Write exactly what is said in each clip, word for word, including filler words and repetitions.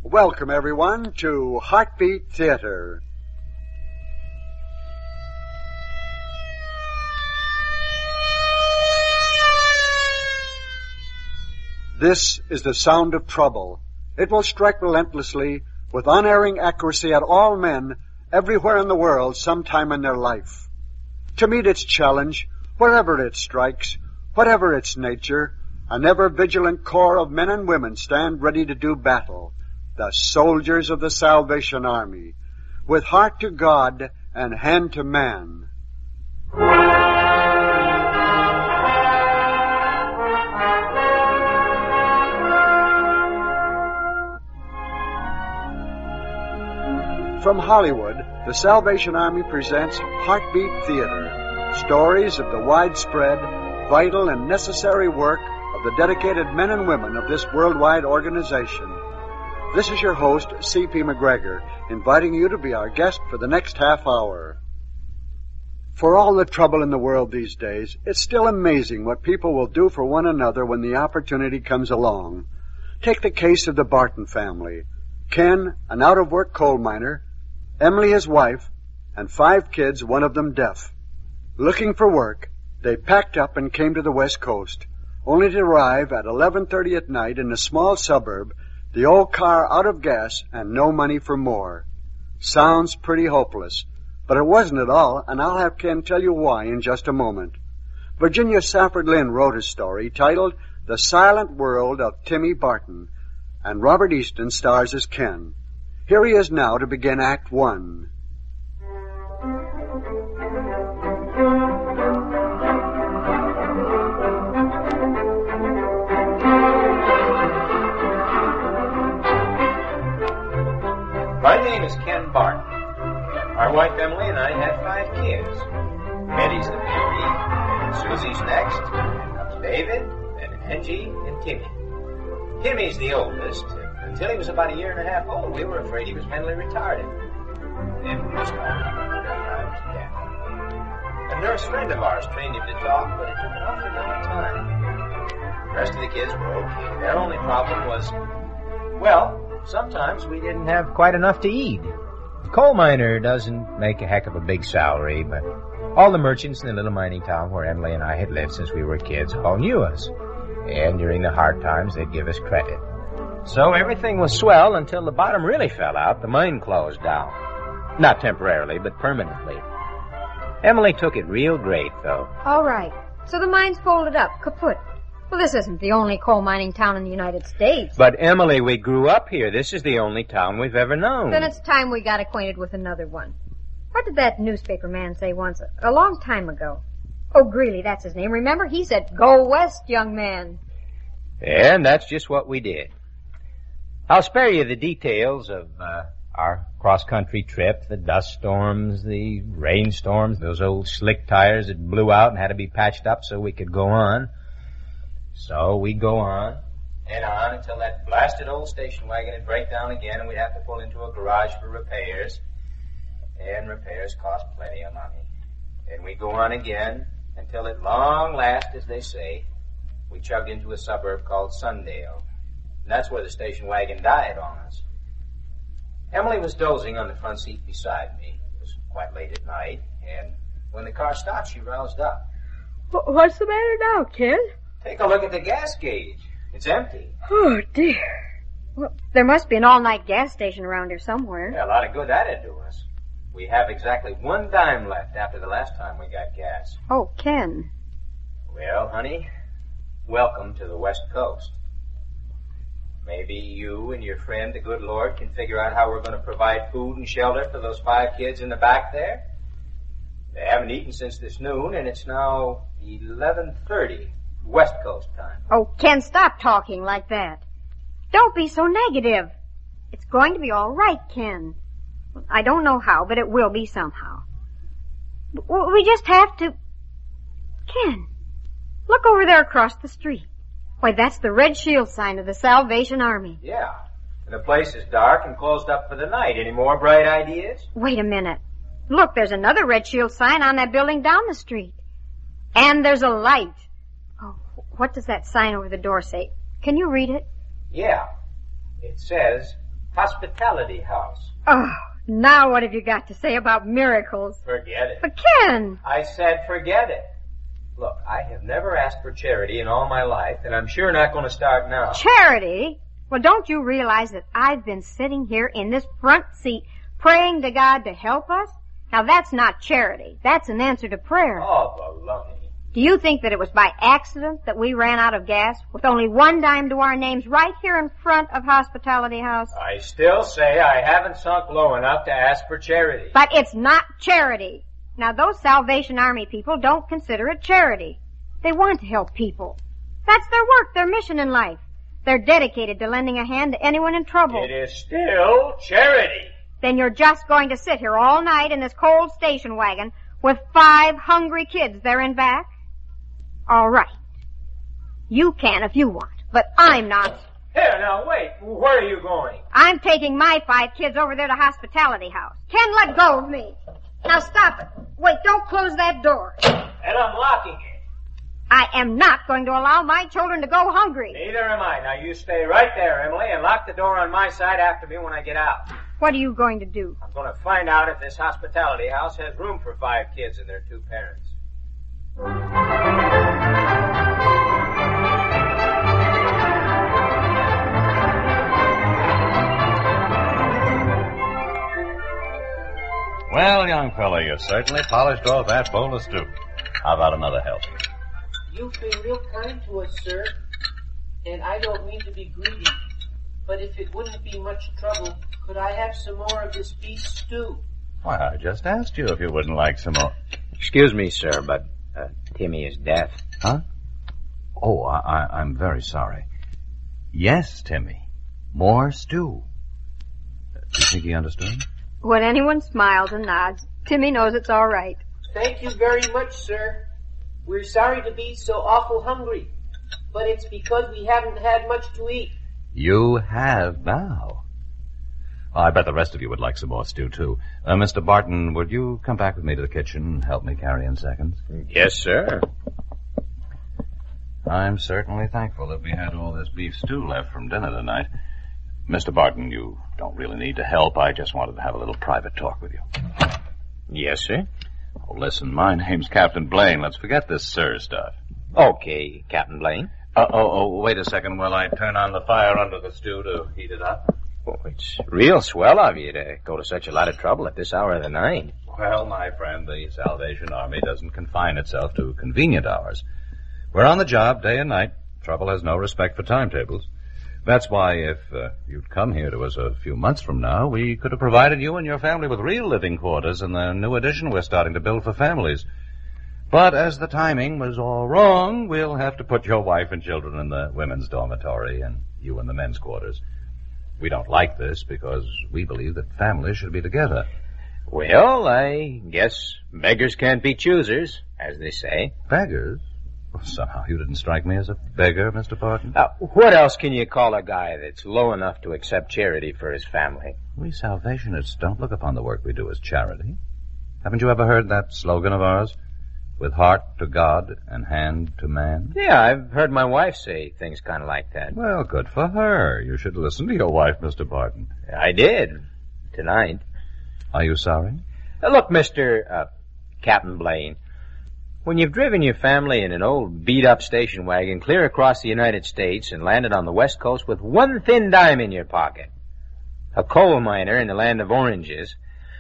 Welcome, everyone, to Heartbeat Theater. This is the sound of trouble. It will strike relentlessly, with unerring accuracy at all men, everywhere in the world, sometime in their life. To meet its challenge, wherever it strikes, whatever its nature, an ever-vigilant corps of men and women stand ready to do battle, the soldiers of the Salvation Army, with heart to God and hand to man. From Hollywood, the Salvation Army presents Heartbeat Theater, stories of the widespread, vital, and necessary work of the dedicated men and women of this worldwide organization. This is your host, C P McGregor, inviting you to be our guest for the next half hour. For all the trouble in the world these days, it's still amazing what people will do for one another when the opportunity comes along. Take the case of the Barton family. Ken, an out-of-work coal miner, Emily, his wife, and five kids, one of them deaf. Looking for work, they packed up and came to the West Coast, only to arrive at eleven thirty at night in a small suburb, the old car out of gas and no money for more. Sounds pretty hopeless, but it wasn't at all, and I'll have Ken tell you why in just a moment. Virginia Safford Lynn wrote a story titled The Silent World of Timmy Barton, and Robert Easton stars as Ken. Here he is now to begin Act One. My name is Ken Barton. My wife Emily and I had five kids. Betty's the baby, and Susie's next, and comes David, and Angie, and Timmy. Timmy's the oldest. Until he was about a year and a half old, we were afraid he was mentally retarded. Then we just called him times deaf. A nurse friend of ours trained him to talk, but it took an awfully long time. The rest of the kids were okay. Their only problem was, well, sometimes we didn't have quite enough to eat. The coal miner doesn't make a heck of a big salary, but all the merchants in the little mining town where Emily and I had lived since we were kids all knew us. And during the hard times, they'd give us credit. So everything was swell until the bottom really fell out. The mine closed down. Not temporarily, but permanently. Emily took it real great, though. All right. So the mine's folded up, kaput. Well, this isn't the only coal mining town in the United States. But, Emily, we grew up here. This is the only town we've ever known. Then it's time we got acquainted with another one. What did that newspaper man say once, a long time ago? Oh, Greeley, that's his name. Remember? He said, "Go west, young man." And that's just what we did. I'll spare you the details of uh, our cross-country trip, the dust storms, the rainstorms, those old slick tires that blew out and had to be patched up so we could go on. So we'd go on and on until that blasted old station wagon would break down again and we'd have to pull into a garage for repairs. And repairs cost plenty of money. And we'd go on again until at long last, as they say, we chugged into a suburb called Sundale. And that's where the station wagon died on us. Emily was dozing on the front seat beside me. It was quite late at night, and when the car stopped, she roused up. What's the matter now, Ken? Take a look at the gas gauge. It's empty. Oh, dear. Well, there must be an all-night gas station around here somewhere. Yeah, a lot of good that'd do us. We have exactly one dime left after the last time we got gas. Oh, Ken. Well, honey, welcome to the West Coast. Maybe you and your friend, the good Lord, can figure out how we're going to provide food and shelter for those five kids in the back there. They haven't eaten since this noon, and it's now eleven thirty, West Coast time. Oh, Ken, stop talking like that. Don't be so negative. It's going to be all right, Ken. I don't know how, but it will be somehow. We just have to... Ken, look over there across the street. Why, that's the red shield sign of the Salvation Army. Yeah. And the place is dark and closed up for the night. Any more bright ideas? Wait a minute. Look, there's another red shield sign on that building down the street. And there's a light. Oh, what does that sign over the door say? Can you read it? Yeah. It says, Hospitality House. Oh, now what have you got to say about miracles? Forget it. But Ken! I said forget it. Look, I have never asked for charity in all my life, and I'm sure not going to start now. Charity? Well, don't you realize that I've been sitting here in this front seat praying to God to help us? Now that's not charity. That's an answer to prayer. Oh, baloney. Do you think that it was by accident that we ran out of gas with only one dime to our names right here in front of Hospitality House? I still say I haven't sunk low enough to ask for charity. But it's not charity. Now those Salvation Army people don't consider it charity. They want to help people. That's their work, their mission in life. They're dedicated to lending a hand to anyone in trouble. It is still charity. Then you're just going to sit here all night in this cold station wagon with five hungry kids there in back? All right. You can if you want, but I'm not. Here, now wait. Where are you going? I'm taking my five kids over there to Hospitality House. Ken, let go of me. Now stop it. Wait, don't close that door. And I'm locking it. I am not going to allow my children to go hungry. Neither am I. Now you stay right there, Emily, and lock the door on my side after me when I get out. What are you going to do? I'm going to find out if this Hospitality House has room for five kids and their two parents. Well, young fella, you certainly polished off that bowl of stew. How about another helping? You've been real kind to us, sir, and I don't mean to be greedy, but if it wouldn't be much trouble, could I have some more of this beef stew? Why, I just asked you if you wouldn't like some more. Excuse me, sir, but uh, Timmy is deaf. Huh? Oh, I, I, I'm very sorry. Yes, Timmy. More stew. Uh, do you think he understood? When anyone smiles and nods, Timmy knows it's all right. Thank you very much, sir. We're sorry to be so awful hungry, but it's because we haven't had much to eat. You have now. Oh, I bet the rest of you would like some more stew, too. Uh, Mister Barton, would you come back with me to the kitchen and help me carry in seconds? Yes, sir. I'm certainly thankful that we had all this beef stew left from dinner tonight. Mister Barton, you don't really need to help. I just wanted to have a little private talk with you. Yes, sir. Oh, listen, my name's Captain Blaine. Let's forget this sir stuff. Okay, Captain Blaine. Uh, oh, oh, wait a second while I turn on the fire under the stew to heat it up. Oh, it's real swell of you to go to such a lot of trouble at this hour of the night. Well, my friend, the Salvation Army doesn't confine itself to convenient hours. We're on the job day and night. Trouble has no respect for timetables. That's why if uh, you'd come here to us a few months from now, we could have provided you and your family with real living quarters in the new addition we're starting to build for families. But as the timing was all wrong, we'll have to put your wife and children in the women's dormitory and you in the men's quarters. We don't like this because we believe that families should be together. Well, I guess beggars can't be choosers, as they say. Beggars? Well, somehow you didn't strike me as a beggar, Mister Barton. Uh, what else can you call a guy that's low enough to accept charity for his family? We Salvationists don't look upon the work we do as charity. Haven't you ever heard that slogan of ours? With heart to God and hand to man? Yeah, I've heard my wife say things kind of like that. Well, good for her. You should listen to your wife, Mister Barton. I did. Tonight. Are you sorry? Uh, look, Mister Uh, Captain Blaine, when you've driven your family in an old beat-up station wagon clear across the United States and landed on the West Coast with one thin dime in your pocket, a coal miner in the land of oranges,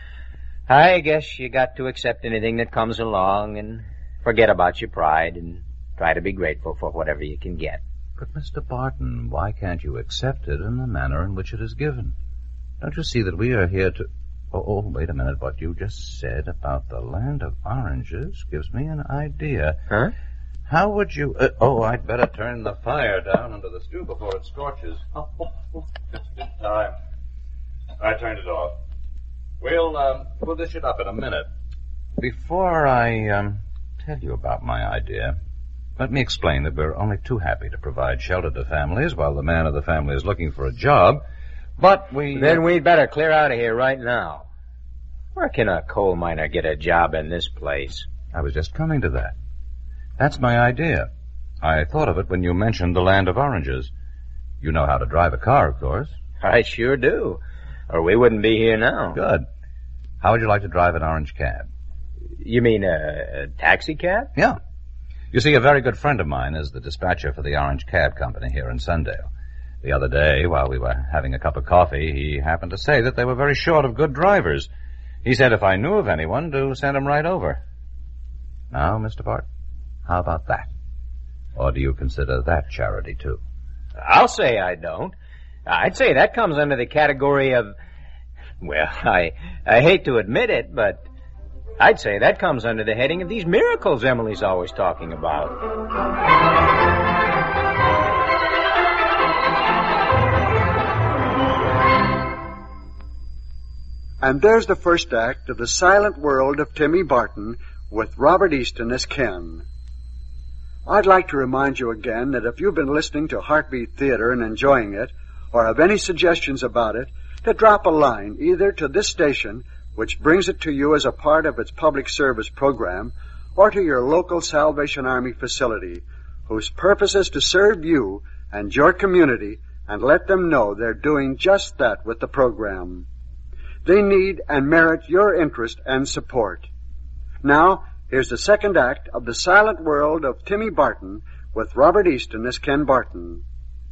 I guess you got to accept anything that comes along and forget about your pride and try to be grateful for whatever you can get. But, Mister Barton, why can't you accept it in the manner in which it is given? Don't you see that we are here to... Oh, oh, wait a minute. What you just said about the land of oranges gives me an idea. Huh? How would you... Uh, oh, I'd better turn the fire down under the stew before it scorches. Oh, oh, oh, just in time. I turned it off. We'll, um, we'll dish it up in a minute. Before I, um, tell you about my idea, let me explain that we're only too happy to provide shelter to families while the man of the family is looking for a job, but we... Then we'd better clear out of here right now. Where can a coal miner get a job in this place? I was just coming to that. That's my idea. I thought of it when you mentioned the land of oranges. You know how to drive a car, of course. I sure do. Or we wouldn't be here now. Good. How would you like to drive an orange cab? You mean a, a taxi cab? Yeah. You see, a very good friend of mine is the dispatcher for the Orange Cab Company here in Sundale. The other day, while we were having a cup of coffee, he happened to say that they were very short of good drivers. He said if I knew of anyone, to send him right over. Now, Mister Bart, how about that? Or do you consider that charity, too? I'll say I don't. I'd say that comes under the category of... Well, I, I hate to admit it, but I'd say that comes under the heading of these miracles Emily's always talking about. And there's the first act of The Silent World of Timmy Barton with Robert Easton as Ken. I'd like to remind you again that if you've been listening to Heartbeat Theater and enjoying it, or have any suggestions about it, to drop a line either to this station, which brings it to you as a part of its public service program, or to your local Salvation Army facility, whose purpose is to serve you and your community and let them know they're doing just that with the program. They need and merit your interest and support. Now, here's the second act of The Silent World of Timmy Barton with Robert Easton as Ken Barton.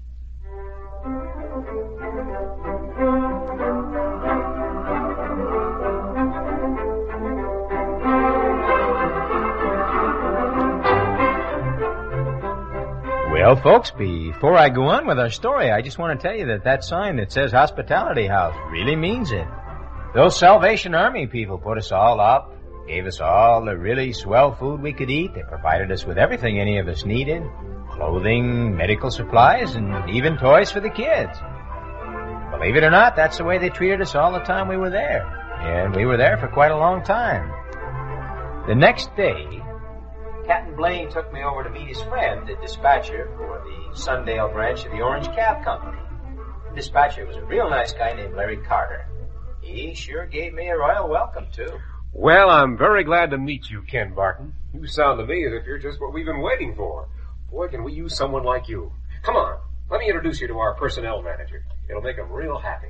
Well, folks, before I go on with our story, I just want to tell you that that sign that says Hospitality House really means it. Those Salvation Army people put us all up, gave us all the really swell food we could eat. They provided us with everything any of us needed. Clothing, medical supplies, and even toys for the kids. Believe it or not, that's the way they treated us all the time we were there. And we were there for quite a long time. The next day, Captain Blaine took me over to meet his friend, the dispatcher for the Sundale branch of the Orange Cab Company. The dispatcher was a real nice guy named Larry Carter. He sure gave me a royal welcome, too. Well, I'm very glad to meet you, Ken Barton. You sound to me as if you're just what we've been waiting for. Boy, can we use someone like you. Come on, let me introduce you to our personnel manager. It'll make him real happy.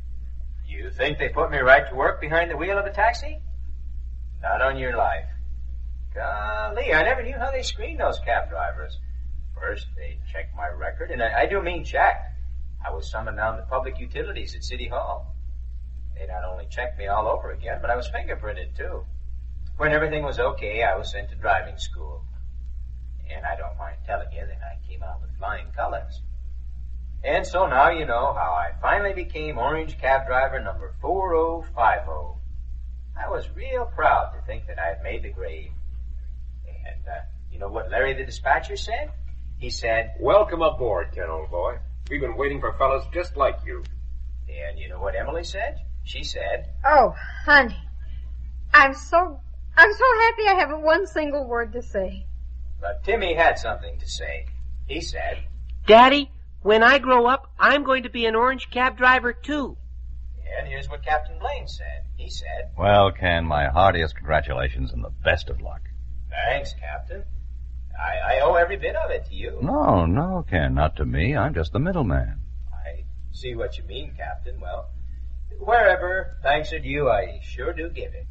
You think they put me right to work behind the wheel of a taxi? Not on your life. Golly, I never knew how they screened those cab drivers. First, they checked my record, and I, I do mean checked. I was summoned down to public utilities at City Hall. They not only checked me all over again, but I was fingerprinted, too. When everything was okay, I was sent to driving school. And I don't mind telling you that I came out with flying colors. And so now you know how I finally became Orange Cab Driver number four oh five oh. I was real proud to think that I had made the grade. And, uh, you know what Larry the dispatcher said? He said, "Welcome aboard, Ken, old boy. We've been waiting for fellas just like you." And you know what Emily said? She said, "Oh, honey, I'm so, I'm so happy I haven't one single word to say." But Timmy had something to say. He said, "Daddy, when I grow up, I'm going to be an orange cab driver, too." And here's what Captain Blaine said. He said, Well, Ken, my heartiest congratulations and the best of luck. "Thanks, Captain. I, I owe every bit of it to you." No, no, Ken, not to me. I'm just the middleman. "I see what you mean, Captain. Well, wherever thanks are due, I sure do give it."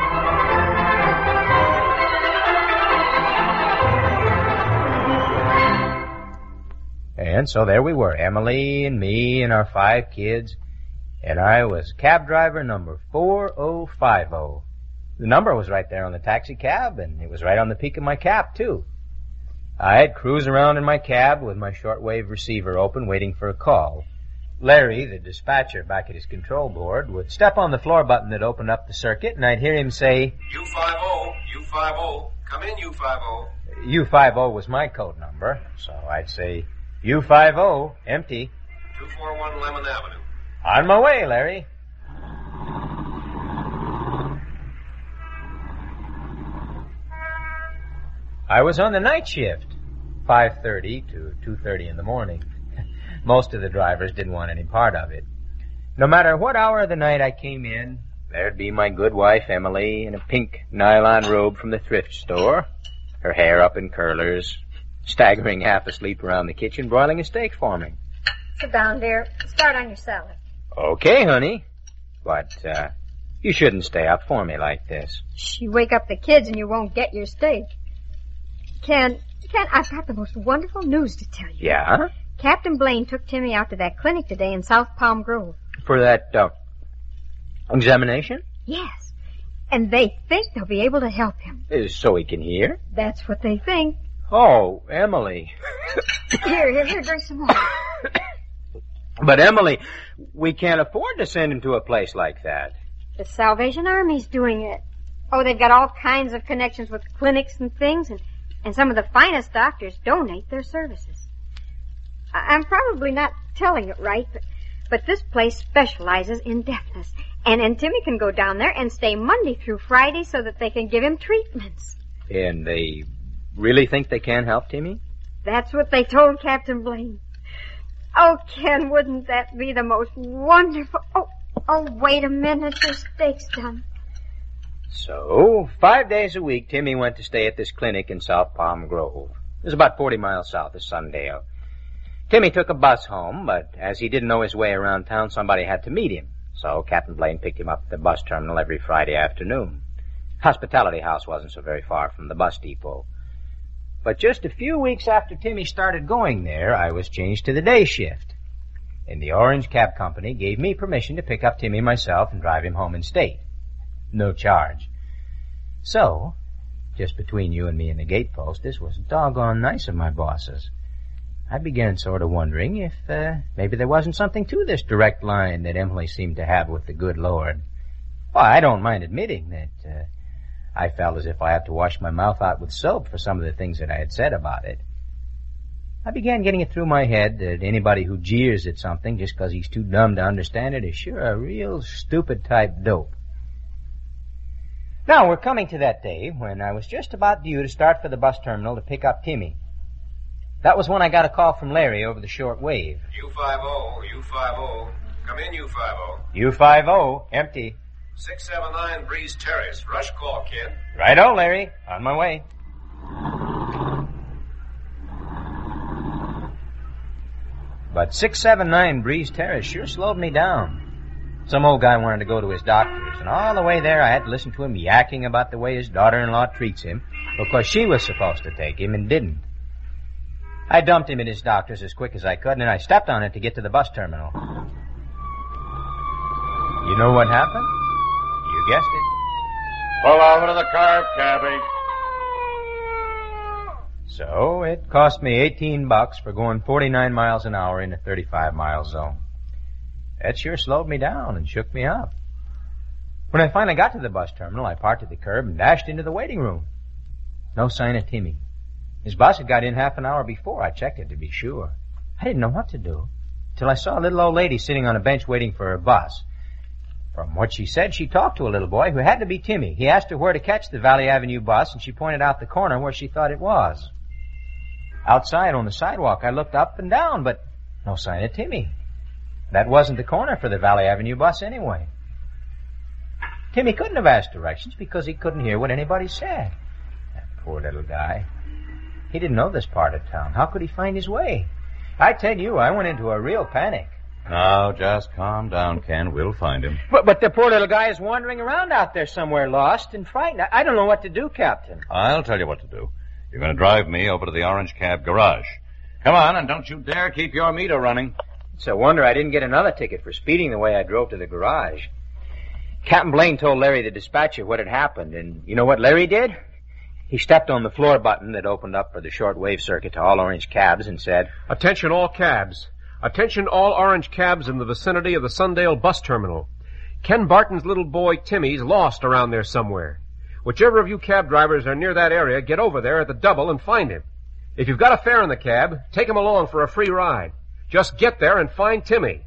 And so there we were, Emily and me and our five kids, and I was cab driver number four oh five oh. The number was right there on the taxi cab, and it was right on the peak of my cap, too. I'd cruise around in my cab with my shortwave receiver open, waiting for a call. Larry, the dispatcher back at his control board, would step on the floor button that opened up the circuit, and I'd hear him say, U fifty, U fifty, come in, U fifty. U fifty was my code number, so I'd say, U fifty, empty. two forty-one Lemon Avenue. On my way, Larry. I was on the night shift, five thirty to two thirty in the morning. Most of the drivers didn't want any part of it. No matter what hour of the night I came in, there'd be my good wife, Emily, in a pink nylon robe from the thrift store, her hair up in curlers, staggering half asleep around the kitchen, broiling a steak for me. Sit down, dear. Start on your salad. Okay, honey. But, uh, you shouldn't stay up for me like this. Shh, you wake up the kids and you won't get your steak. Ken, Ken, I've got the most wonderful news to tell you. Yeah? Captain Blaine took Timmy out to that clinic today in South Palm Grove. For that, uh, examination? Yes. And they think they'll be able to help him. Uh, so he can hear? That's what they think. Oh, Emily. Here, here, here, drink some more. But, Emily, we can't afford to send him to a place like that. The Salvation Army's doing it. Oh, they've got all kinds of connections with clinics and things, and, and some of the finest doctors donate their services. I, I'm probably not telling it right, but, but this place specializes in deafness. And, and Timmy can go down there and stay Monday through Friday so that they can give him treatments. And they really think they can help Timmy? That's what they told Captain Blaine. Oh, Ken, wouldn't that be the most wonderful... Oh, oh, wait a minute. Your steak's done. So, five days a week, Timmy went to stay at this clinic in South Palm Grove. It was about forty miles south of Sundale. Timmy took a bus home, but as he didn't know his way around town, somebody had to meet him. So Captain Blaine picked him up at the bus terminal every Friday afternoon. Hospitality House wasn't so very far from the bus depot. But just a few weeks after Timmy started going there, I was changed to the day shift. And the Orange Cab Company gave me permission to pick up Timmy myself and drive him home in state. No charge. So, just between you and me and the gatepost, this was doggone nice of my bosses. I began sort of wondering if uh, maybe there wasn't something to this direct line that Emily seemed to have with the good Lord. Well, I don't mind admitting that... Uh, I felt as if I had to wash my mouth out with soap for some of the things that I had said about it. I began getting it through my head that anybody who jeers at something just because he's too dumb to understand it is sure a real stupid type dope. Now, we're coming to that day when I was just about due to start for the bus terminal to pick up Timmy. That was when I got a call from Larry over the short wave. U fifty, U fifty. Come in, U fifty. U fifty, empty. six seven nine Breeze Terrace. Rush call, kid. Righto, Larry. On my way. But six seven nine Breeze Terrace sure slowed me down. Some old guy wanted to go to his doctor's, and all the way there I had to listen to him yakking about the way his daughter-in-law treats him, because she was supposed to take him and didn't. I dumped him at his doctor's as quick as I could, and I stepped on it to get to the bus terminal. You know what happened? You guessed it. Pull over to the curb, cabby. So it cost me eighteen bucks for going forty-nine miles an hour in a thirty-five mile zone. That sure slowed me down and shook me up. When I finally got to the bus terminal, I parked at the curb and dashed into the waiting room. No sign of Timmy. His bus had got in half an hour before. I checked it to be sure. I didn't know what to do till I saw a little old lady sitting on a bench waiting for her bus. From what she said, she talked to a little boy who had to be Timmy. He asked her where to catch the Valley Avenue bus, and she pointed out the corner where she thought it was. Outside on the sidewalk, I looked up and down, but no sign of Timmy. That wasn't the corner for the Valley Avenue bus anyway. Timmy couldn't have asked directions because he couldn't hear what anybody said. That poor little guy. He didn't know this part of town. How could he find his way? I tell you, I went into a real panic. Now, just calm down, Ken. We'll find him. But, but the poor little guy is wandering around out there somewhere, lost and frightened. I, I don't know what to do, Captain. I'll tell you what to do. You're going to drive me over to the Orange Cab garage. Come on, and don't you dare keep your meter running. It's a wonder I didn't get another ticket for speeding the way I drove to the garage. Captain Blaine told Larry the dispatcher what had happened, and you know what Larry did? He stepped on the floor button that opened up for the shortwave circuit to all orange cabs and said, Attention all cabs. Attention all orange cabs in the vicinity of the Sundale bus terminal. Ken Barton's little boy Timmy's lost around there somewhere. Whichever of you cab drivers are near that area, get over there at the double and find him. If you've got a fare in the cab, take him along for a free ride. Just get there and find Timmy.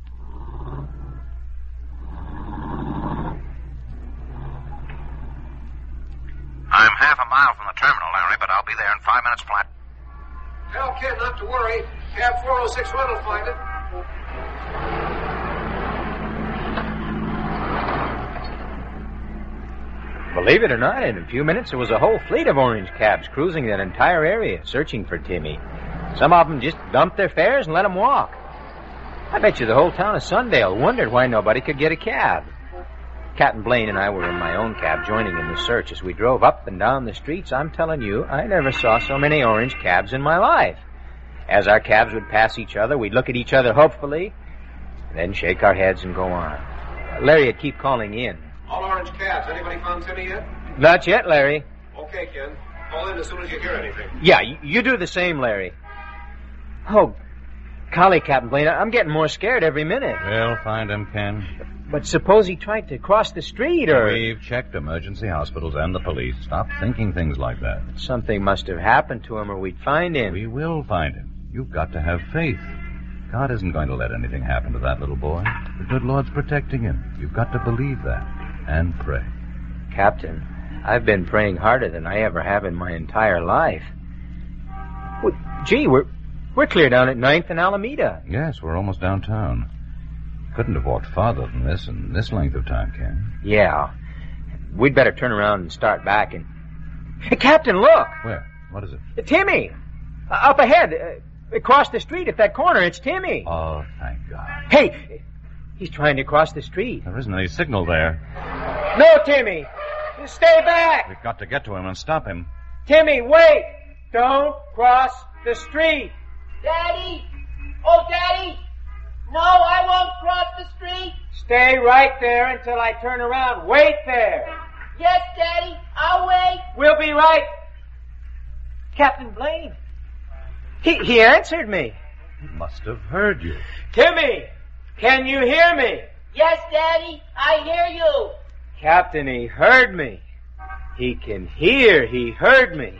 I'm half a mile from the terminal, Larry, but I'll be there in five minutes flat. Tell Ken not to worry. Cab four oh six one will find it. Believe it or not, in a few minutes there was a whole fleet of orange cabs cruising that entire area, searching for Timmy. Some of them just dumped their fares and let him walk. I bet you the whole town of Sundale wondered why nobody could get a cab. Captain Blaine and I were in my own cab joining in the search. As we drove up and down the streets, I'm telling you, I never saw so many orange cabs in my life. As our cabs would pass each other, we'd look at each other hopefully, then shake our heads and go on. Larry would keep calling in. All orange cabs. Anybody found Timmy yet? Not yet, Larry. Okay, Ken. Call in as soon as you hear anything. Yeah, you, you do the same, Larry. Oh, golly, Captain Blaine, I'm getting more scared every minute. We'll find him, Ken. But suppose he tried to cross the street, or... We've checked emergency hospitals and the police. Stop thinking things like that. Something must have happened to him, or we'd find him. We will find him. You've got to have faith. God isn't going to let anything happen to that little boy. The good Lord's protecting him. You've got to believe that. And pray. Captain, I've been praying harder than I ever have in my entire life. Well, gee, we're, we're clear down at ninth and Alameda. Yes, we're almost downtown. Couldn't have walked farther than this in this length of time, Ken. Yeah. We'd better turn around and start back and... Hey, Captain, look! Where? What is it? Timmy! Uh, up ahead. Uh, across the street at that corner. It's Timmy. Oh, thank God. Hey! He's trying to cross the street. There isn't any signal there. No, Timmy! Stay back! We've got to get to him and stop him. Timmy, wait! Don't cross the street! Daddy! Oh, Daddy! No, I won't cross the street. Stay right there until I turn around. Wait there. Yes, Daddy, I'll wait. We'll be right. Captain Blaine. He, he answered me. He must have heard you. Timmy, can you hear me? Yes, Daddy, I hear you. Captain, he heard me. He can hear he heard me.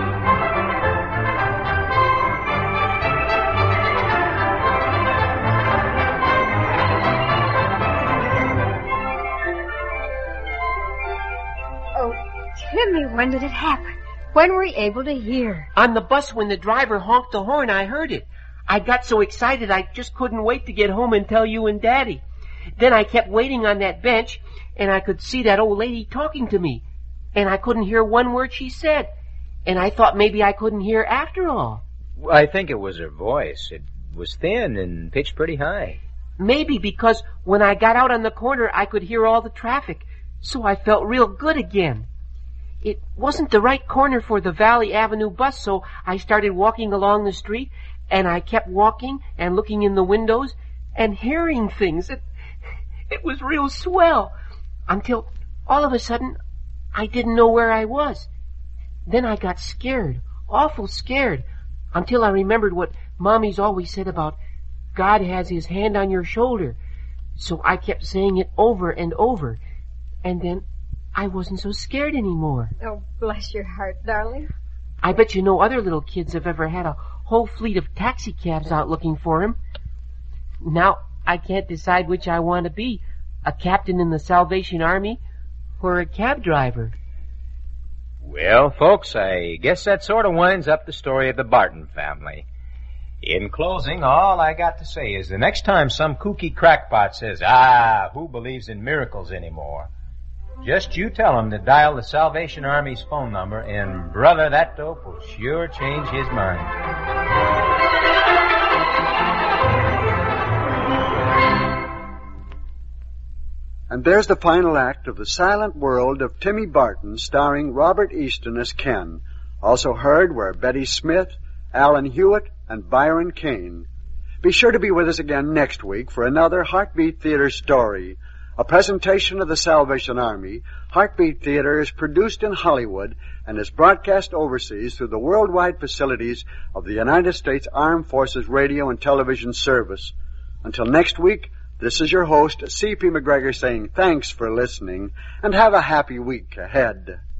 Timmy, when did it happen? When were you able to hear? On the bus when the driver honked the horn, I heard it. I got so excited I just couldn't wait to get home and tell you and Daddy. Then I kept waiting on that bench, and I could see that old lady talking to me. And I couldn't hear one word she said. And I thought maybe I couldn't hear after all. I think it was her voice. It was thin and pitched pretty high. Maybe because when I got out on the corner, I could hear all the traffic. So I felt real good again. It wasn't the right corner for the Valley Avenue bus, so I started walking along the street, and I kept walking and looking in the windows and hearing things. It, it was real swell, until all of a sudden I didn't know where I was. Then I got scared, awful scared, until I remembered what Mommy's always said about God has his hand on your shoulder. So I kept saying it over and over, and then I wasn't so scared anymore. Oh, bless your heart, darling. I bet you no other little kids have ever had a whole fleet of taxicabs out looking for him. Now I can't decide which I want to be, a captain in the Salvation Army or a cab driver. Well, folks, I guess that sort of winds up the story of the Barton family. In closing, all I got to say is the next time some kooky crackpot says, ah, who believes in miracles anymore? Just you tell him to dial the Salvation Army's phone number, and, brother, that dope will sure change his mind. And there's the final act of The Silent World of Timmy Barton, starring Robert Easton as Ken. Also heard were Betty Smith, Alan Hewitt, and Byron Kane. Be sure to be with us again next week for another Heartbeat Theater story. A presentation of the Salvation Army, Heartbeat Theater is produced in Hollywood and is broadcast overseas through the worldwide facilities of the United States Armed Forces Radio and Television Service. Until next week, this is your host, C P McGregor, saying thanks for listening and have a happy week ahead.